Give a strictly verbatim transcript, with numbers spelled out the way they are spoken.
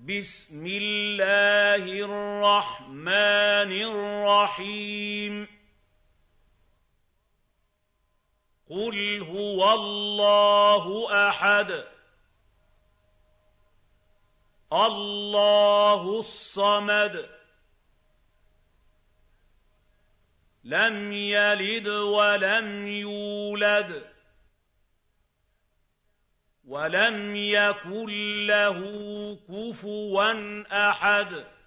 بسم الله الرحمن الرحيم قل هو الله أحد الله الصمد لم يلد ولم يولد ولم يكن له كفوا أحد